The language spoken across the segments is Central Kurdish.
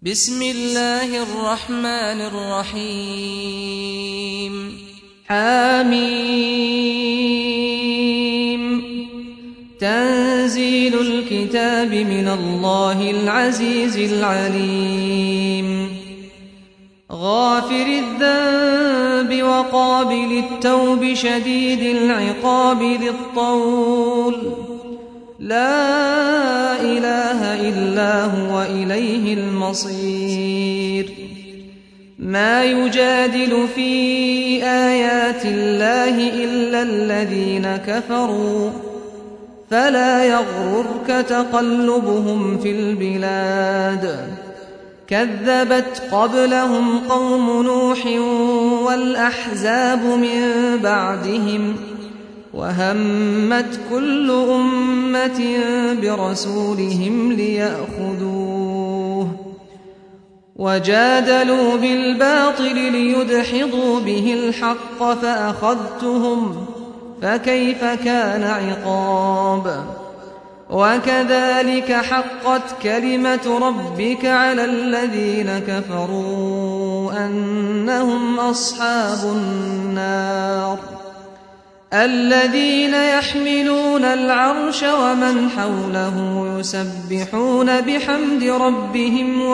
بسم الله الرحمن الرحيم حميم تنزيل الكتاب من الله العزيز العليم غافر الذنب وقابل التوب شديد العقاب ذي الطول لا إله إلا هو إليه المصير ما يجادل في آيات الله إلا الذين كفروا فلا يغررك تقلبهم في البلاد كذبت قبلهم قوم نوح والأحزاب من بعدهم وهمت كل أمة برسولهم ليأخذوه وجادلوا بالباطل ليدحضوا به الحق فأخذتهم فكيف كان عقاب وكذلك حقت كلمة ربك على الذين كفروا أنهم أصحاب النار الذين يحملون العرش ومن حوله يسبحون بحمد ربهم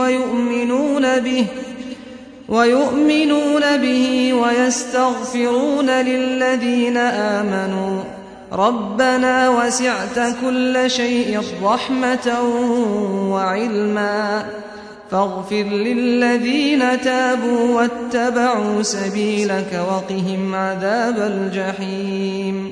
ويؤمنون به ويستغفرون للذين آمنوا ربنا وسعت كل شيء رحمة وعلما فاغفر للذين تابوا واتبعوا سبيلك وقهم عذاب الجحيم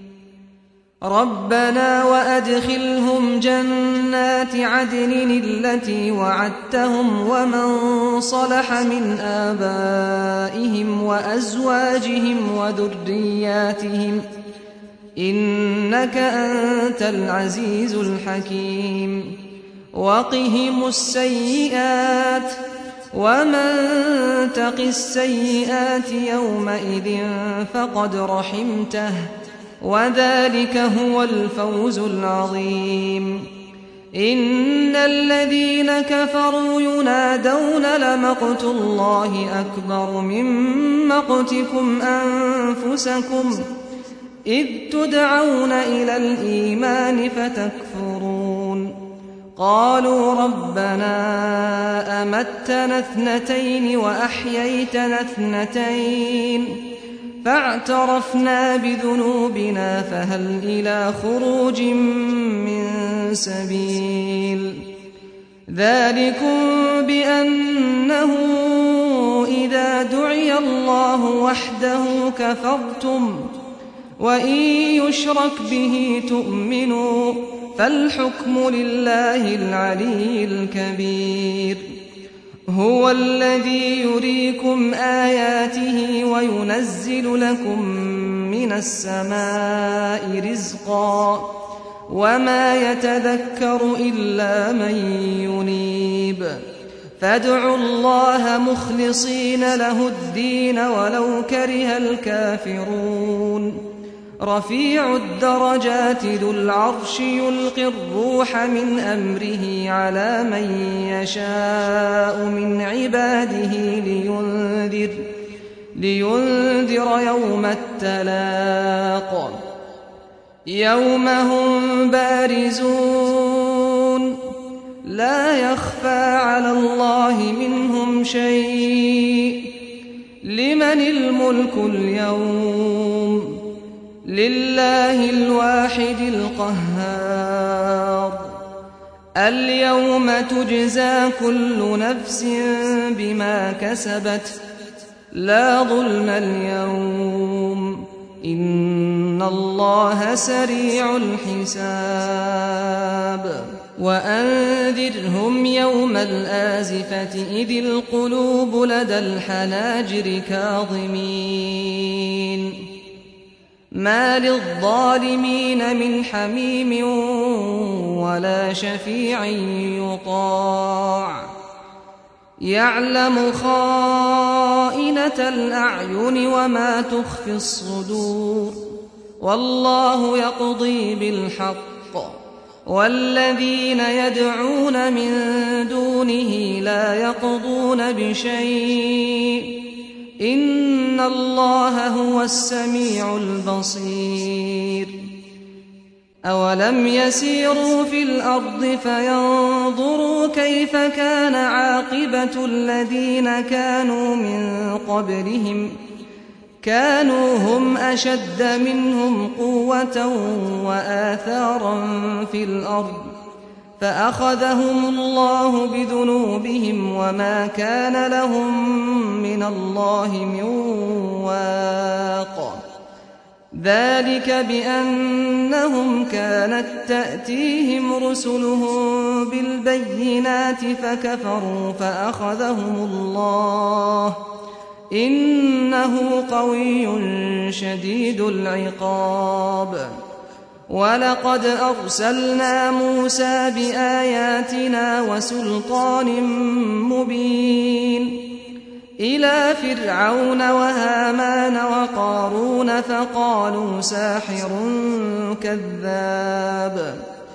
ربنا وأدخلهم جنات عدن التي وعدتهم ومن صلح من آبائهم وأزواجهم وذرياتهم إنك أنت العزيز الحكيم وقهم السيئات ومن تق السيئات يومئذ فقد رحمته وذلك هو الفوز العظيم إن الذين كفروا ينادون لمقت الله أكبر من مقتكم أنفسكم إذ تدعون إلى الإيمان فتكفرون قالوا ربنا أمتنا اثنتين وأحييتنا اثنتين فاعترفنا بذنوبنا فهل إلى خروج من سبيل ذلكم بأنه إذا دعي الله وحده كفرتم وإن يشرك به تؤمنوا فالحكم لله العلي الكبير هو الذي يريكم آياته وينزل لكم من السماء رزقا وما يتذكر إلا من ينيب فادعوا الله مخلصين له الدين ولو كره الكافرون رفيع الدرجات ذو العرش يلقي الروح من أمره على من يشاء من عباده لينذر يوم التلاق يوم هم بارزون لا يخفى على الله منهم شيء لمن الملك اليوم لله الواحد القهار اليوم تجزى كل نفس بما كسبت لا ظلم اليوم إن الله سريع الحساب وأنذرهم يوم الآزفة إذ القلوب لدى الحناجر كاظمين ما للظالمين من حميم ولا شفيع يطاع يعلم خائنة الأعين وما تخفي الصدور والله يقضي بالحق والذين يدعون من دونه لا يقضون بشيء إن الله هو السميع البصير أولم يسيروا في الأرض فينظروا كيف كان عاقبة الذين كانوا من قبلهم كانوا هم أشد منهم قوة وآثارا في الأرض فأخذهم الله بذنوبهم وما كان لهم من الله من واق ذلك بأنهم كانت تأتيهم رسلهم بالبينات فكفروا فأخذهم الله إنه قوي شديد العقاب ولقد أرسلنا موسى بآياتنا وسلطان مبين إلى فرعون وهامان وقارون فقالوا ساحر كذاب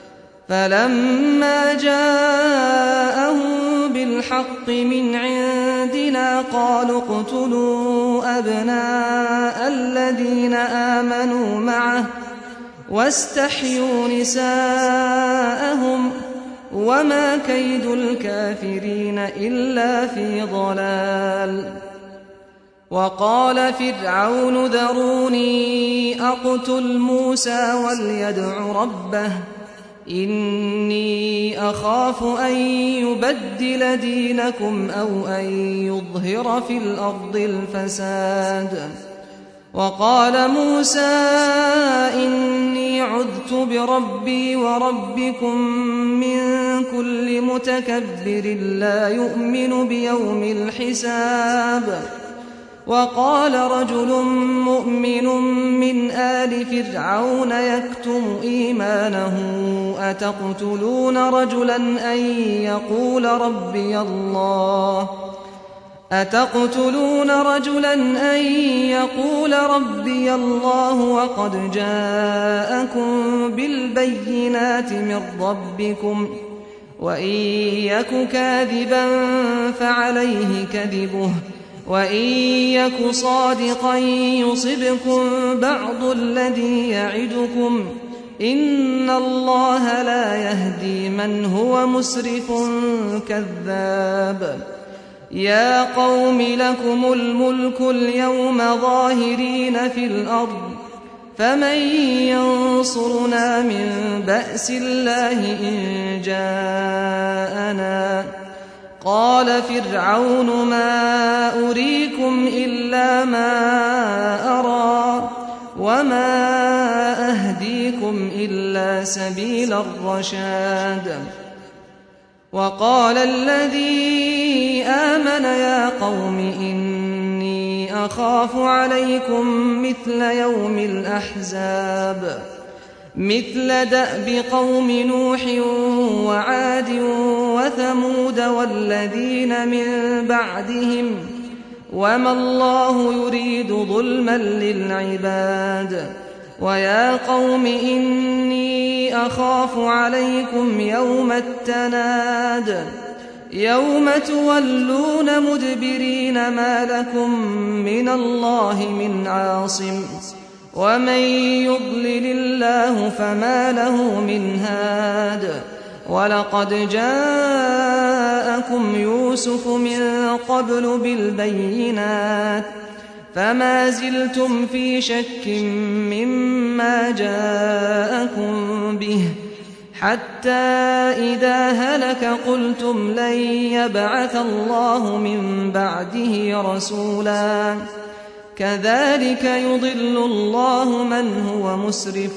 فلما جاءهم بالحق من عندنا قالوا اقتلوا أبناء الذين آمنوا معه واستحيوا نساءهم وما كيد الكافرين إلا في ضلال وقال فرعون ذروني أقتل موسى وليدع ربه إني أخاف أن يبدل دينكم أو أن يظهر في الأرض الفساد وقال موسى إني عذت بربي وربكم من كل متكبر لا يؤمن بيوم الحساب وقال رجل مؤمن من آل فرعون يكتم إيمانه أتقتلون رجلا أن يقول ربي الله وقد جاءكم بالبينات من ربكم وإن يك كاذبا فعليه كذبه وإن يك صادقا يصبكم بعض الذي يعدكم إن الله لا يهدي من هو مسرف كذاب يا قوم لكم الملك اليوم ظاهرين في الأرض فمن ينصرنا من بأس الله إن جاءنا قال فرعون ما أريكم إلا ما أرى وما أهديكم إلا سبيل الرشاد وقال الذي آمن يا قوم إني أخاف عليكم مثل يوم الأحزاب مثل دأب قوم نوح وعاد وثمود والذين من بعدهم وما الله يريد ظلما للعباد ويا قوم إني أخاف عليكم يوم التناد يوم تولون مدبرين ما لكم من الله من عاصم ومن يضلل الله فما له من هاد ولقد جاءكم يوسف من قبل بالبينات فما زلتم في شك مما جاءكم به حتى إذا هلك قلتم لن يبعث الله من بعده رسولا كذلك يضل الله من هو مسرف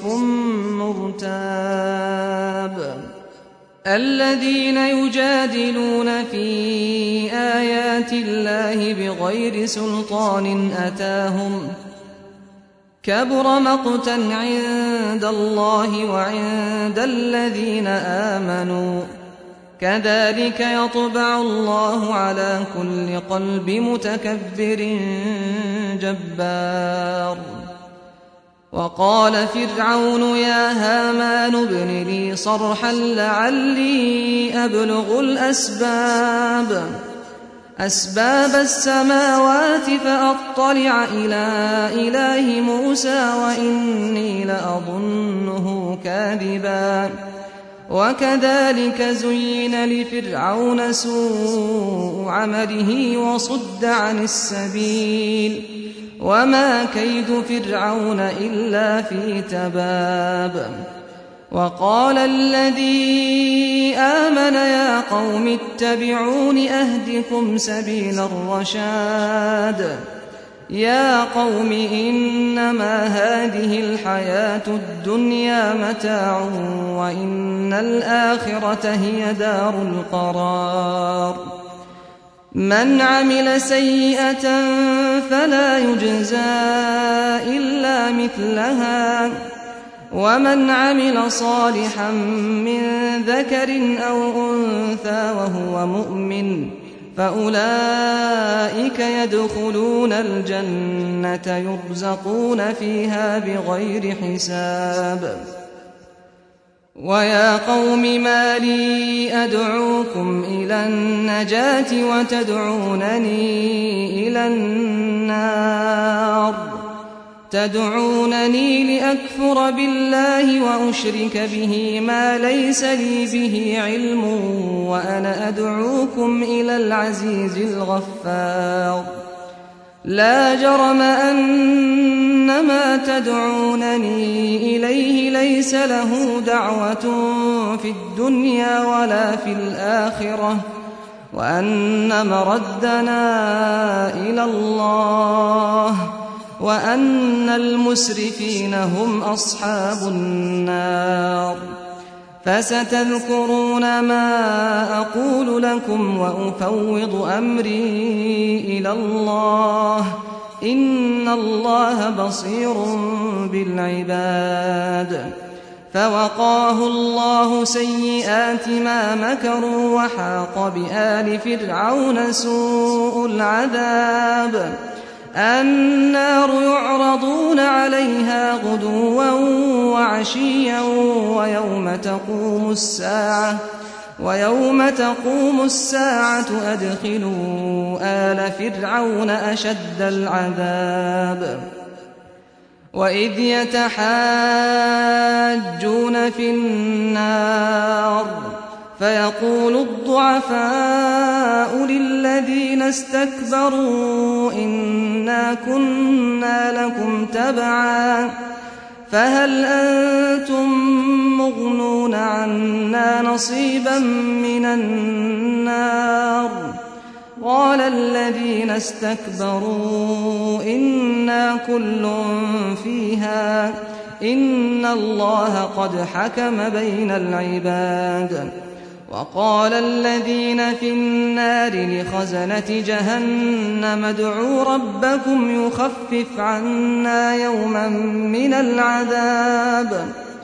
مرتاب الذين يجادلون في آيات الله بغير سلطان أتاهم كبر مقتا عند الله وعند الذين آمنوا كذلك يطبع الله على كل قلب متكبر جبار وقال فرعون يا هامان ابن لي صرحا لعلي أبلغ أسباب السماوات فأطلع إلى إله موسى وإني لأظنه كاذبا وكذلك زين لفرعون سوء عمله وصد عن السبيل وما كيد فرعون إلا في تباب وقال الذي آمن يا قوم اتبعون أهدكم سبيل الرشاد يا قوم إنما هذه الحياة الدنيا متاع وإن الآخرة هي دار القرار من عمل سيئة فلا يجزى إلا مثلها ومن عمل صالحا من ذكر أو أنثى وهو مؤمن فأولئك يدخلون الجنة يرزقون فيها بغير حساب ويا قوم ما لي أدعوكم إلى النجاة وتدعونني إلى النار تدعونني لأكفر بالله وأشرك به ما ليس لي به علم وأنا أدعوكم إلى العزيز الغفار لا جرم أن ما تدعونني إليه ليس له دعوة في الدنيا ولا في الآخرة وأن مردنا إلى الله وأن المسرفين هم أصحاب النار فستذكرون ما أقول لكم وأفوض أمري إلى الله إن الله بصير بالعباد فوقاه الله سيئات ما مكروا وحاق بآل فرعون سوء العذاب النار يعرضون عليها غدوا وعشيا ويوم تقوم الساعة أدخلوا آل فرعون أشد العذاب وإذ يتحاجون في النار فيقول الضعفاء للذين استكبروا إنا كنا لكم تبعا فهل أنتم مغنون عنا نصيبا من النار قال الذين استكبروا إنا كل فيها إن الله قد حكم بين العباد وقال الذين في النار لخزنة جهنم ادعوا ربكم يخفف عنا يوما من العذاب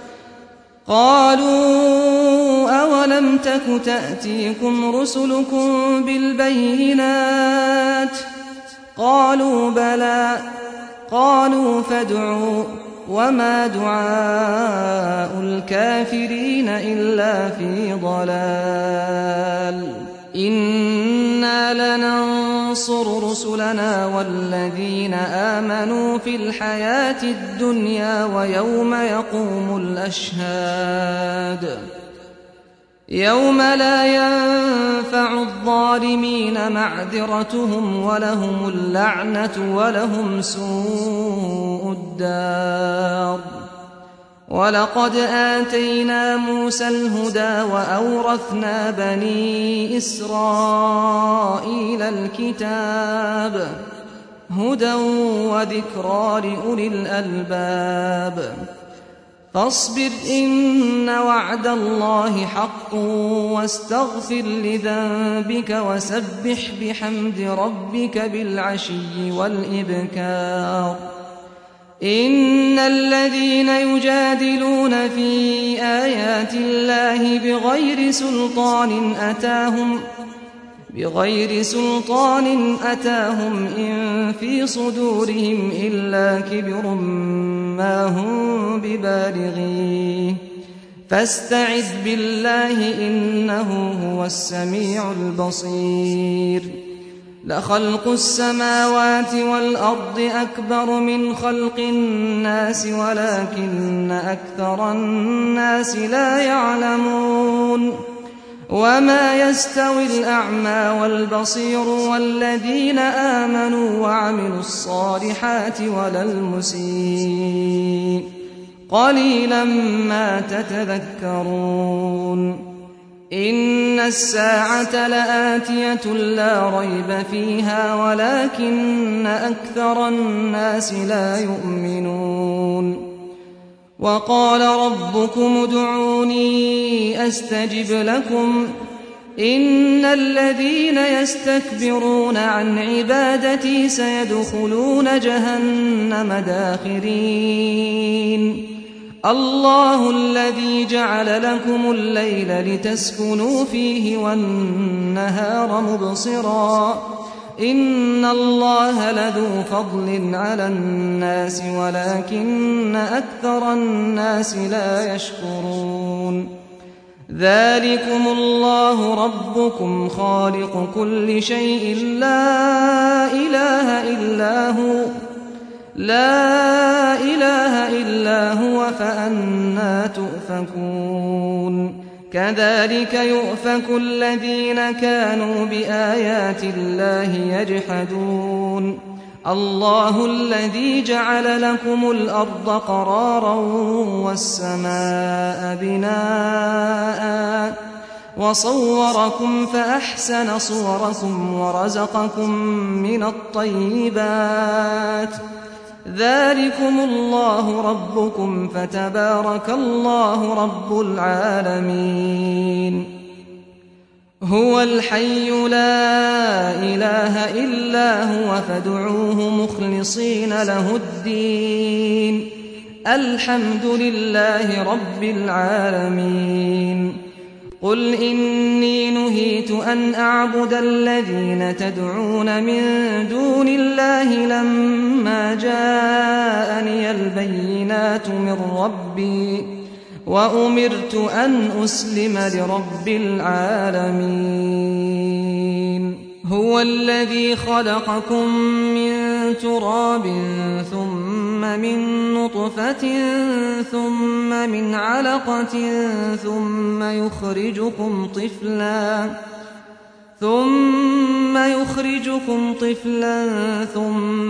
قالوا أولم تك تأتيكم رسلكم بالبينات قالوا بلى قالوا فادعوا وما دعاء الكافرين إلا في ضلال إنا لننصر رسلنا والذين آمنوا في الحياة الدنيا ويوم يقوم الأشهاد يوم لا ينفع الظالمين معذرتهم ولهم اللعنة ولهم سوء الدار ولقد آتينا موسى الهدى وأورثنا بني إسرائيل الكتاب هدى وذكرى لأولي الألباب فاصبر إن وعد الله حق واستغفر لذنبك وسبح بحمد ربك بالعشي والإبكار إن الذين يجادلون في آيات الله بغير سلطان بغير سلطان أتاهم إن في صدورهم إلا كبر ما هم ببالغيه فاستعذ بالله إنه هو السميع البصير لخلق السماوات والأرض أكبر من خلق الناس ولكن أكثر الناس لا يعلمون وما يستوي الأعمى والبصير والذين آمنوا وعملوا الصالحات ولا المسيء قليلا ما تتذكرون إن الساعة لآتية لا ريب فيها ولكن أكثر الناس لا يؤمنون وقال ربكم ادعوني أستجب لكم إن الذين يستكبرون عن عبادتي سيدخلون جهنم داخرين الله الذي جعل لكم الليل لتسكنوا فيه والنهار مبصرا إن الله لذو فضل على الناس ولكن أكثر الناس لا يشكرون ذلكم الله ربكم خالق كل شيء لا إله إلا هو فأنى تؤفكون كذلك يؤفك الذين كانوا بآيات الله يجحدون الله الذي جعل لكم الأرض قرارا والسماء بناء وصوركم فأحسن صوركم ورزقكم من الطيبات ذلكم الله ربكم فتبارك الله رب العالمين هو الحي لا إله إلا هو فادعوه مخلصين له الدين الحمد لله رب العالمين قل إني نهيت أن أعبد الذين تدعون من دون الله لما جاءني البينات من ربي وأمرت أن أسلم لرب العالمين هو الذي خلقكم من تراب ثم من نطفة ثم من علقة ثم يخرجكم طفلا ثم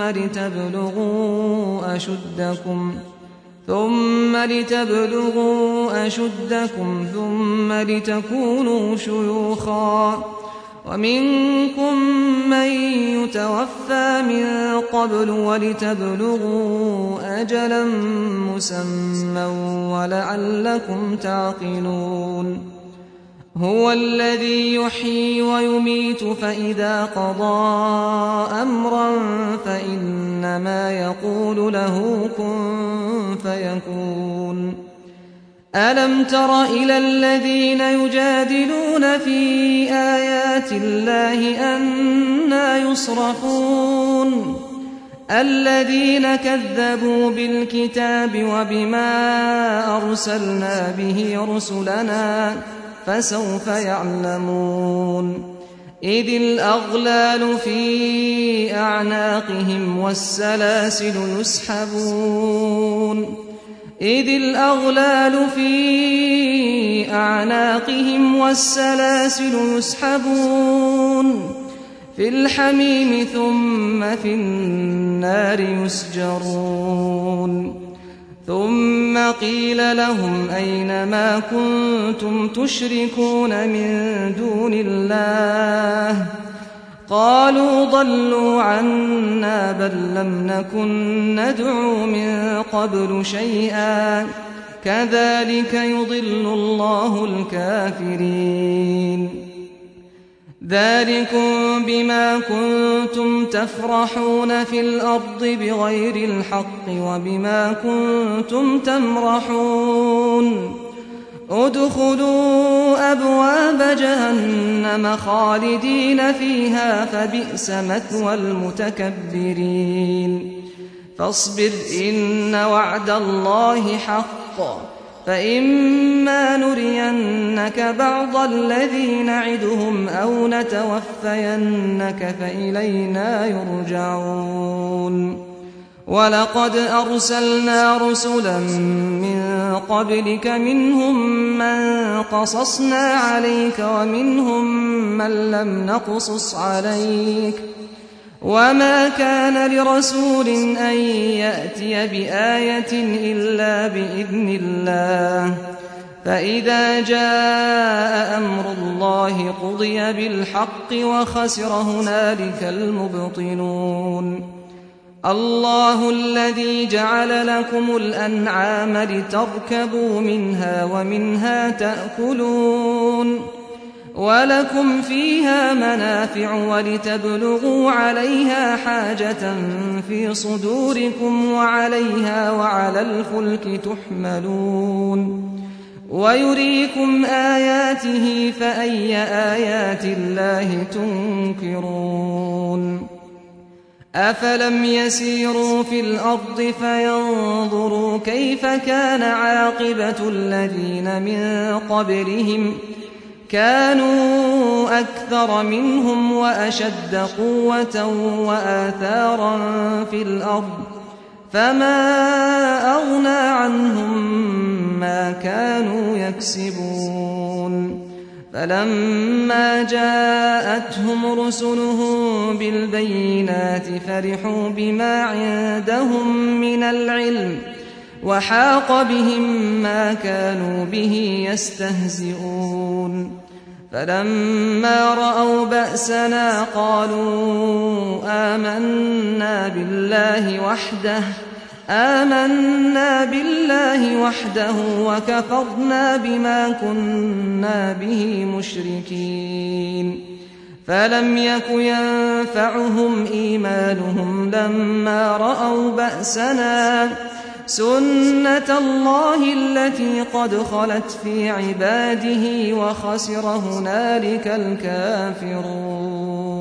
لتبلغوا أشدكم ثم لتكونوا شيوخا ومنكم من يتوفى من قبل ولتبلغوا أجلا مسمى ولعلكم تعقلون هو الذي يحيي ويميت فإذا قضى أمرا فإنما يقول له كن فيكون ألم تر إلى الذين يجادلون في آيات الله أنى يصرفون الذين كذبوا بالكتاب وبما أرسلنا به رسلنا فسوف يعلمون إذ الأغلال في أعناقهم والسلاسل يسحبون في الحميم ثم في النار يسجرون ثم قيل لهم أين ما كنتم تشركون من دون الله قالوا ضلوا عنا بل لم نكن ندعو من قبل شيئا كذلك يضل الله الكافرين ذلكم بما كنتم تفرحون في الأرض بغير الحق وبما كنتم تمرحون ادخلوا أبواب جهنم خالدين فيها فبئس مثوى المتكبرين فاصبر إن وعد الله حق فإما نرينك بعض الذي نعدهم أو نتوفينك فإلينا يرجعون ولقد أرسلنا رسلا من قبلك منهم من قصصنا عليك ومنهم من لم نقصص عليك وما كان لرسول أن يأتي بآية إلا بإذن الله فإذا جاء أمر الله قضي بالحق وخسر هنالك المبطلون الله الذي جعل لكم الأنعام لتركبوا منها ومنها تأكلون ولكم فيها منافع ولتبلغوا عليها حاجة في صدوركم وعليها وعلى الفلك تحملون ويريكم آياته فأي آيات الله تنكرون أفلم يسيروا في الأرض فينظروا كيف كان عاقبة الذين من قبلهم كانوا أكثر منهم وأشد قوة وآثارا في الأرض فما أغنى عنهم ما كانوا يكسبون فلما جاءتهم رسلهم بالبينات فرحوا بما عندهم من العلم وحاق بهم ما كانوا به يستهزئون فلما رأوا بأسنا قالوا آمنا بالله وحده وكفرنا بما كنا به مشركين فلم يك ينفعهم إيمانهم لما رأوا بأسنا سنة الله التي قد خلت في عباده وخسر هنالك الكافرون